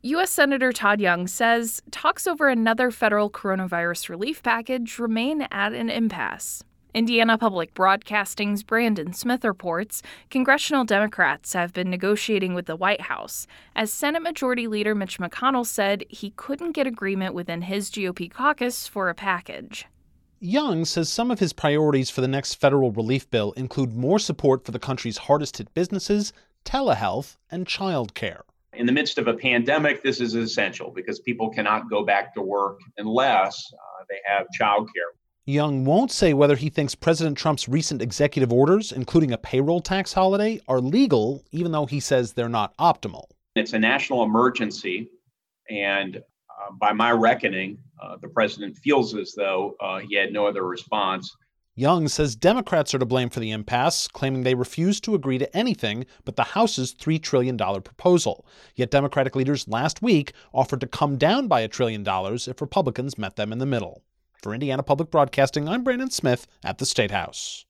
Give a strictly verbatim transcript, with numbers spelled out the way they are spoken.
U S. Senator Todd Young says talks over another federal coronavirus relief package remain at an impasse. Indiana Public Broadcasting's Brandon Smith reports congressional Democrats have been negotiating with the White House, as Senate Majority Leader Mitch McConnell said he couldn't get agreement within his G O P caucus for a package. Young says some of his priorities for the next federal relief bill include more support for the country's hardest-hit businesses, telehealth, and childcare. In the midst of a pandemic, this is essential because people cannot go back to work unless uh, they have childcare. Young won't say whether he thinks President Trump's recent executive orders, including a payroll tax holiday, are legal, even though he says they're not optimal. It's a national emergency, and uh, by my reckoning, uh, the president feels as though uh, he had no other response. Young says Democrats are to blame for the impasse, claiming they refused to agree to anything but the House's three trillion dollars proposal. Yet Democratic leaders last week offered to come down by a trillion dollars if Republicans met them in the middle. For Indiana Public Broadcasting, I'm Brandon Smith at the State House.